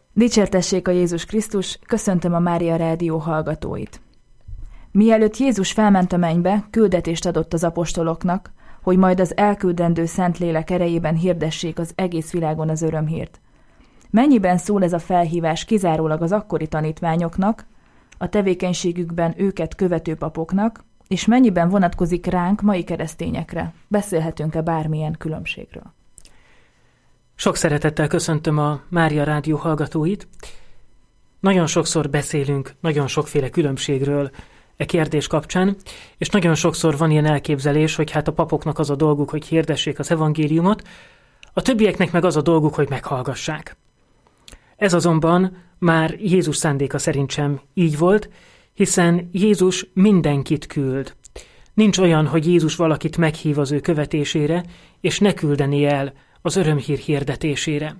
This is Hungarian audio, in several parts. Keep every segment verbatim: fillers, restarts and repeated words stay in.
Dicsértessék a Jézus Krisztus, köszöntöm a Mária Rádió hallgatóit. Mielőtt Jézus felment a mennybe, küldetést adott az apostoloknak, hogy majd az elküldendő Szentlélek erejében hirdessék az egész világon az örömhírt. Mennyiben szól ez a felhívás kizárólag az akkori tanítványoknak, a tevékenységükben őket követő papoknak, és mennyiben vonatkozik ránk, mai keresztényekre? Beszélhetünk-e bármilyen különbségről? Sok szeretettel köszöntöm a Mária Rádió hallgatóit. Nagyon sokszor beszélünk nagyon sokféle különbségről e kérdés kapcsán, és nagyon sokszor van ilyen elképzelés, hogy hát a papoknak az a dolguk, hogy hirdessék az evangéliumot, a többieknek meg az a dolguk, hogy meghallgassák. Ez azonban már Jézus szándéka szerint sem így volt, hiszen Jézus mindenkit küld. Nincs olyan, hogy Jézus valakit meghív az ő követésére, és ne küldeni el az örömhír hirdetésére.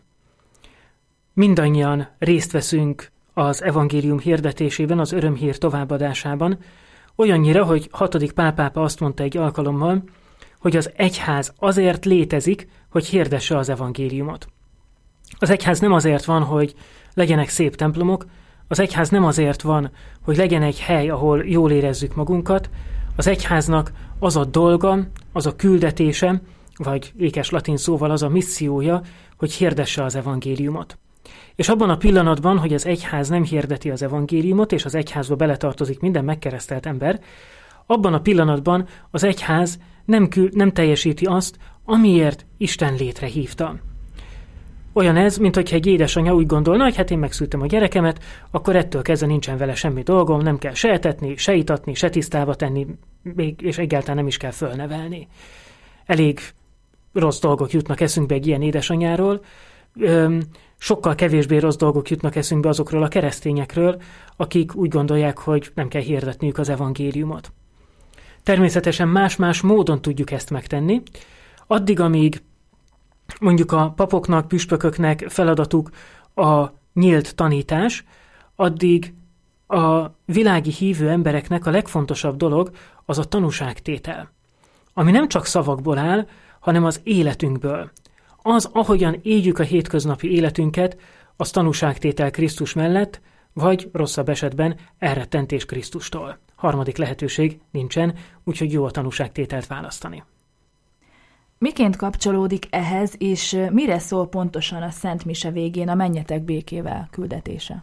Mindannyian részt veszünk az evangélium hirdetésében, az örömhír továbbadásában, olyannyira, hogy hatodik Pál pápa azt mondta egy alkalommal, hogy az egyház azért létezik, hogy hirdesse az evangéliumot. Az egyház nem azért van, hogy legyenek szép templomok, az egyház nem azért van, hogy legyen egy hely, ahol jól érezzük magunkat, az egyháznak az a dolga, az a küldetése, vagy ékes latin szóval az a missziója, hogy hirdesse az evangéliumot. És abban a pillanatban, hogy az egyház nem hirdeti az evangéliumot, és az egyházba beletartozik minden megkeresztelt ember, abban a pillanatban az egyház nem, kül- nem teljesíti azt, amiért Isten létrehívta. Olyan ez, mint hogyha egy édesanyja úgy gondolna, hogy hát én megszültem a gyerekemet, akkor ettől kezdve nincsen vele semmi dolgom, nem kell se etetni, se itatni, se tisztába tenni, még, és egyáltalán nem is kell fölnevelni. Elég rossz dolgok jutnak eszünkbe egy ilyen édesanyáról, Öm, sokkal kevésbé rossz dolgok jutnak eszünkbe azokról a keresztényekről, akik úgy gondolják, hogy nem kell hirdetniük az evangéliumot. Természetesen más-más módon tudjuk ezt megtenni, addig, amíg mondjuk a papoknak, püspököknek feladatuk a nyílt tanítás, addig a világi hívő embereknek a legfontosabb dolog az a tanúságtétel, ami nem csak szavakból áll, hanem az életünkből. Az, ahogyan éljük a hétköznapi életünket, az tanúságtétel Krisztus mellett, vagy rosszabb esetben elrettentés Krisztustól. Harmadik lehetőség nincsen, úgyhogy jó a tanúságtételt választani. Miként kapcsolódik ehhez, és mire szól pontosan a Szent Mise végén a menjetek békével küldetése?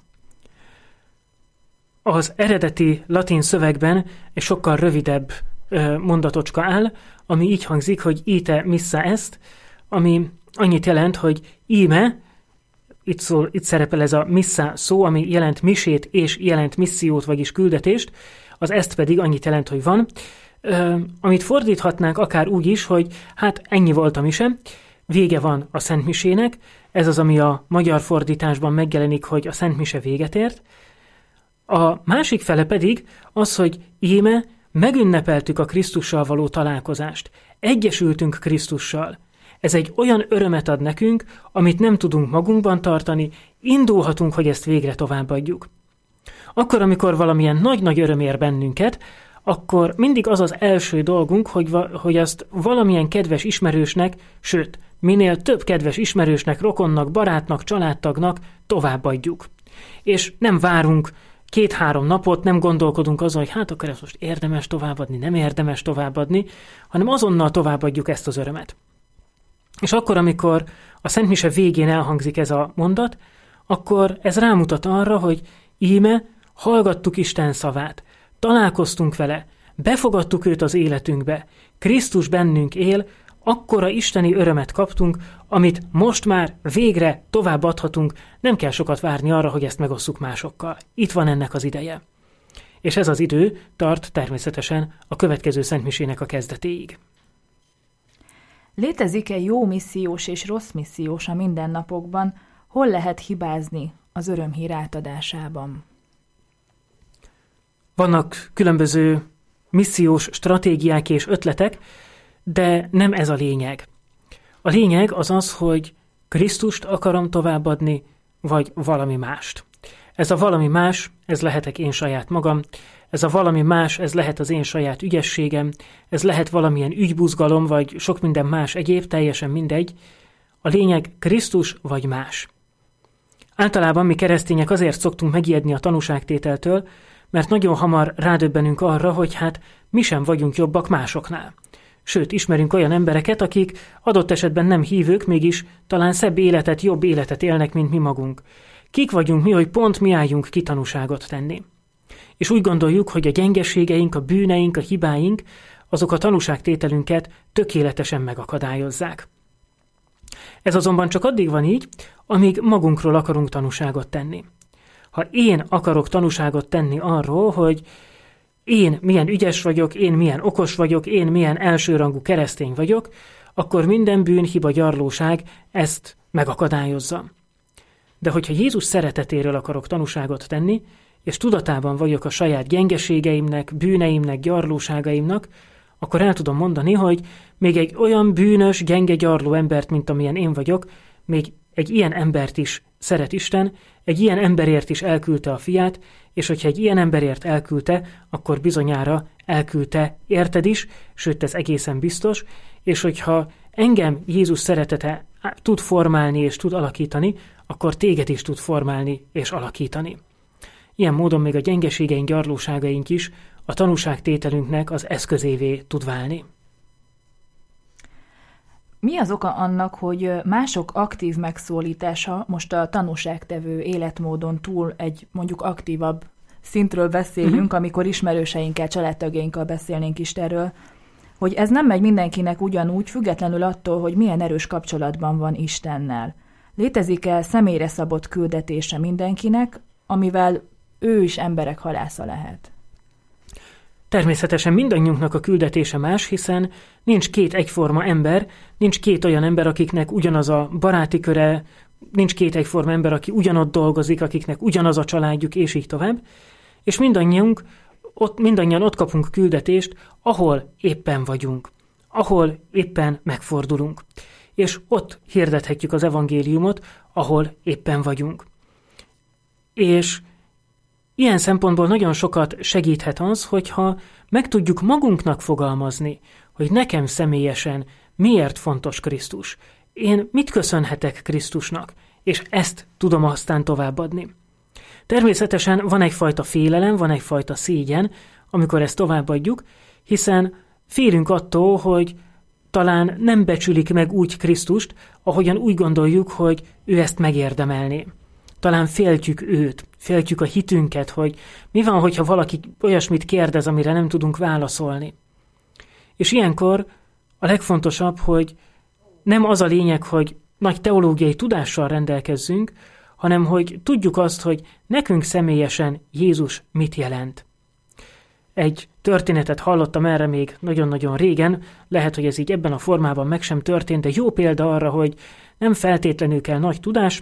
Az eredeti latin szövegben egy sokkal rövidebb mondatocska áll, ami így hangzik, hogy ite missa est, ami annyit jelent, hogy íme, itt, szól, itt szerepel ez a missa szó, ami jelent misét és jelent missziót, vagyis küldetést, az ezt pedig annyit jelent, hogy van, amit fordíthatnánk akár úgy is, hogy hát ennyi volt a mise, vége van a Szent Misének, ez az, ami a magyar fordításban megjelenik, hogy a Szent Mise véget ért. A másik fele pedig az, hogy íme megünnepeltük a Krisztussal való találkozást, egyesültünk Krisztussal. Ez egy olyan örömet ad nekünk, amit nem tudunk magunkban tartani, indulhatunk, hogy ezt végre továbbadjuk. Akkor, amikor valamilyen nagy-nagy öröm ér bennünket, akkor mindig az az első dolgunk, hogy, va- hogy azt valamilyen kedves ismerősnek, sőt, minél több kedves ismerősnek, rokonnak, barátnak, családtagnak továbbadjuk. És nem várunk két-három napot, nem gondolkodunk azon, hogy hát akkor ezt most érdemes továbbadni, nem érdemes továbbadni, hanem azonnal továbbadjuk ezt az örömet. És akkor, amikor a Szent Mise végén elhangzik ez a mondat, akkor ez rámutat arra, hogy íme hallgattuk Isten szavát, találkoztunk vele, befogadtuk őt az életünkbe, Krisztus bennünk él, akkora isteni örömet kaptunk, amit most már végre továbbadhatunk, nem kell sokat várni arra, hogy ezt megosszuk másokkal. Itt van ennek az ideje. És ez az idő tart természetesen a következő szentmisének a kezdetéig. Létezik-e jó missziós és rossz missziós a mindennapokban? Hol lehet hibázni az örömhír átadásában? Vannak különböző missziós stratégiák és ötletek, de nem ez a lényeg. A lényeg az az, hogy Krisztust akarom továbbadni, vagy valami mást. Ez a valami más, ez lehetek én saját magam, ez a valami más, ez lehet az én saját ügyességem, ez lehet valamilyen ügybuzgalom, vagy sok minden más egyéb, teljesen mindegy. A lényeg Krisztus vagy más. Általában mi keresztények azért szoktunk megijedni a tanúságtételtől, mert nagyon hamar rádöbbenünk arra, hogy hát mi sem vagyunk jobbak másoknál. Sőt, ismerünk olyan embereket, akik adott esetben nem hívők, mégis talán szebb életet, jobb életet élnek, mint mi magunk. Kik vagyunk mi, hogy pont mi álljunk ki tanúságot tenni? És úgy gondoljuk, hogy a gyengeségeink, a bűneink, a hibáink, azok a tanúságtételünket tökéletesen megakadályozzák. Ez azonban csak addig van így, amíg magunkról akarunk tanúságot tenni. Ha én akarok tanúságot tenni arról, hogy én milyen ügyes vagyok, én milyen okos vagyok, én milyen elsőrangú keresztény vagyok, akkor minden bűn, hiba, gyarlóság ezt megakadályozza. De hogyha Jézus szeretetéről akarok tanúságot tenni, és tudatában vagyok a saját gyengeségeimnek, bűneimnek, gyarlóságaimnak, akkor el tudom mondani, hogy még egy olyan bűnös, gyenge, gyarló embert, mint amilyen én vagyok, még egy ilyen embert is szeret Isten, egy ilyen emberért is elküldte a fiát, és hogyha egy ilyen emberért elküldte, akkor bizonyára elküldte érted is, sőt ez egészen biztos, és hogyha engem Jézus szeretete tud formálni és tud alakítani, akkor téged is tud formálni és alakítani. Ilyen módon még a gyengeségeink, gyarlóságaink is a tanúságtételünknek az eszközévé tud válni. Mi az oka annak, hogy mások aktív megszólítása, most a tanúságtevő életmódon túl egy mondjuk aktívabb szintről beszélünk, uh-huh. amikor ismerőseinkkel, családtagjainkkal beszélnénk Istenről, hogy ez nem megy mindenkinek ugyanúgy, függetlenül attól, hogy milyen erős kapcsolatban van Istennel. Létezik-e személyre szabott küldetése mindenkinek, amivel ő is emberek halásza lehet? Természetesen mindannyiunknak a küldetése más, hiszen nincs két egyforma ember, nincs két olyan ember, akiknek ugyanaz a baráti köre, nincs két egyforma ember, aki ugyanott dolgozik, akiknek ugyanaz a családjuk, és így tovább. És mindannyiunk, ott, mindannyian ott kapunk küldetést, ahol éppen vagyunk, ahol éppen megfordulunk. És ott hirdethetjük az evangéliumot, ahol éppen vagyunk. És ilyen szempontból nagyon sokat segíthet az, hogyha meg tudjuk magunknak fogalmazni, hogy nekem személyesen miért fontos Krisztus. Én mit köszönhetek Krisztusnak, és ezt tudom aztán továbbadni. Természetesen van egyfajta félelem, van egyfajta szégyen, amikor ezt továbbadjuk, hiszen félünk attól, hogy talán nem becsülik meg úgy Krisztust, ahogyan úgy gondoljuk, hogy ő ezt megérdemelné. Talán féltjük őt, féltjük a hitünket, hogy mi van, hogyha valaki olyasmit kérdez, amire nem tudunk válaszolni. És ilyenkor a legfontosabb, hogy nem az a lényeg, hogy nagy teológiai tudással rendelkezzünk, hanem hogy tudjuk azt, hogy nekünk személyesen Jézus mit jelent. Egy történetet hallottam erre még nagyon-nagyon régen, lehet, hogy ez így ebben a formában meg sem történt, de jó példa arra, hogy nem feltétlenül kell nagy tudás.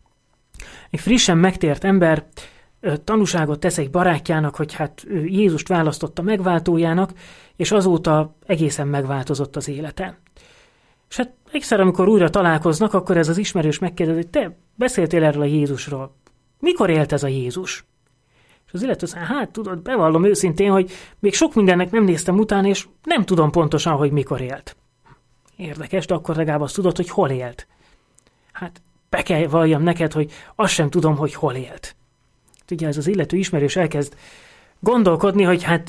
Egy frissen megtért ember tanúságot tesz egy barátjának, hogy hát ő Jézust választotta megváltójának, és azóta egészen megváltozott az élete. És hát egyszer, amikor újra találkoznak, akkor ez az ismerős megkérdezi, hogy te beszéltél erről a Jézusról. Mikor élt ez a Jézus? És az illető azt, hát tudod, bevallom őszintén, hogy még sok mindennek nem néztem utána, és nem tudom pontosan, hogy mikor élt. Érdekes, de akkor legalább azt tudod, hogy hol élt. Hát be kell valljam neked, hogy azt sem tudom, hogy hol élt. Ugye ez az illető ismerős elkezd gondolkodni, hogy hát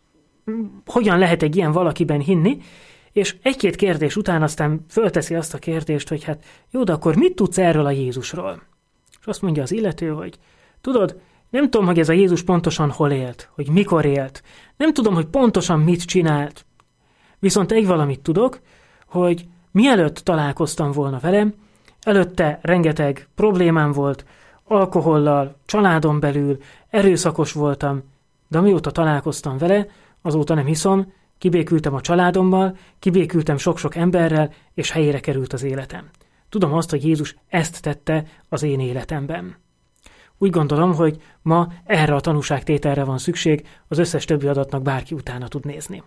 hogyan lehet egy ilyen valakiben hinni, és egy-két kérdés után aztán fölteszi azt a kérdést, hogy hát jó, de akkor mit tudsz erről a Jézusról? És azt mondja az illető, hogy tudod, nem tudom, hogy ez a Jézus pontosan hol élt, hogy mikor élt, nem tudom, hogy pontosan mit csinált. Viszont egy valamit tudok, hogy mielőtt találkoztam volna velem, előtte rengeteg problémám volt, alkohollal, családon belül, erőszakos voltam, de amióta találkoztam vele, azóta nem hiszem, kibékültem a családommal, kibékültem sok-sok emberrel, és helyére került az életem. Tudom azt, hogy Jézus ezt tette az én életemben. Úgy gondolom, hogy ma erre a tanúságtételre van szükség, az összes többi adatnak bárki utána tud nézni.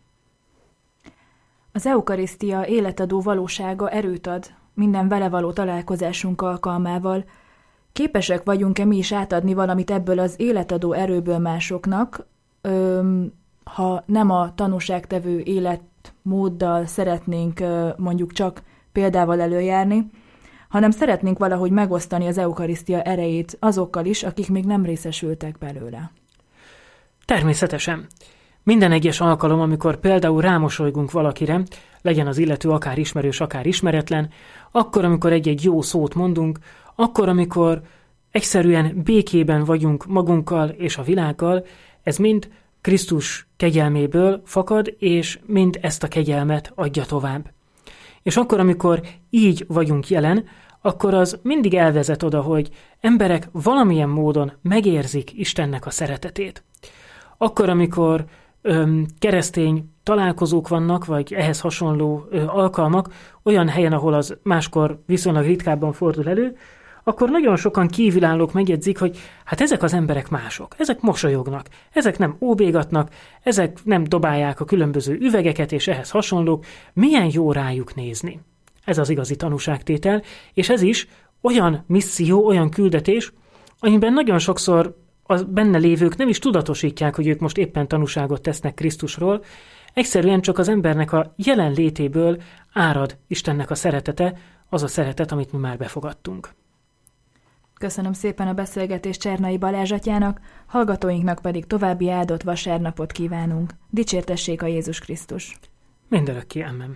Az eukarisztia életadó valósága erőt ad minden vele való találkozásunk alkalmával. Képesek vagyunk-e mi is átadni valamit ebből az életadó erőből másoknak, öm, ha nem a tanúságtevő életmóddal szeretnénk mondjuk csak példával előjárni, hanem szeretnénk valahogy megosztani az eukarisztia erejét azokkal is, akik még nem részesültek belőle. Természetesen. Minden egyes alkalom, amikor például rámosolygunk valakire, legyen az illető akár ismerős, akár ismeretlen, akkor, amikor egy-egy jó szót mondunk, akkor, amikor egyszerűen békében vagyunk magunkkal és a világgal, ez mind Krisztus kegyelméből fakad, és mind ezt a kegyelmet adja tovább. És akkor, amikor így vagyunk jelen, akkor az mindig elvezet oda, hogy emberek valamilyen módon megérzik Istennek a szeretetét. Akkor, amikor öm, keresztény találkozók vannak, vagy ehhez hasonló ö, alkalmak, olyan helyen, ahol az máskor viszonylag ritkábban fordul elő, akkor nagyon sokan kívülállók megjegyzik, hogy hát ezek az emberek mások, ezek mosolyognak, ezek nem óbégatnak, ezek nem dobálják a különböző üvegeket és ehhez hasonlók, milyen jó rájuk nézni. Ez az igazi tanúságtétel, és ez is olyan misszió, olyan küldetés, amiben nagyon sokszor a benne lévők nem is tudatosítják, hogy ők most éppen tanúságot tesznek Krisztusról, egyszerűen csak az embernek a jelenlétéből árad Istennek a szeretete, az a szeretet, amit mi már befogadtunk. Köszönöm szépen a beszélgetést Csernai Balázs atyának, hallgatóinknak pedig további áldott vasárnapot kívánunk. Dicsértessék a Jézus Krisztus! Mindörökké, amen.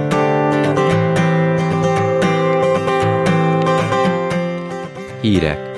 Hírek.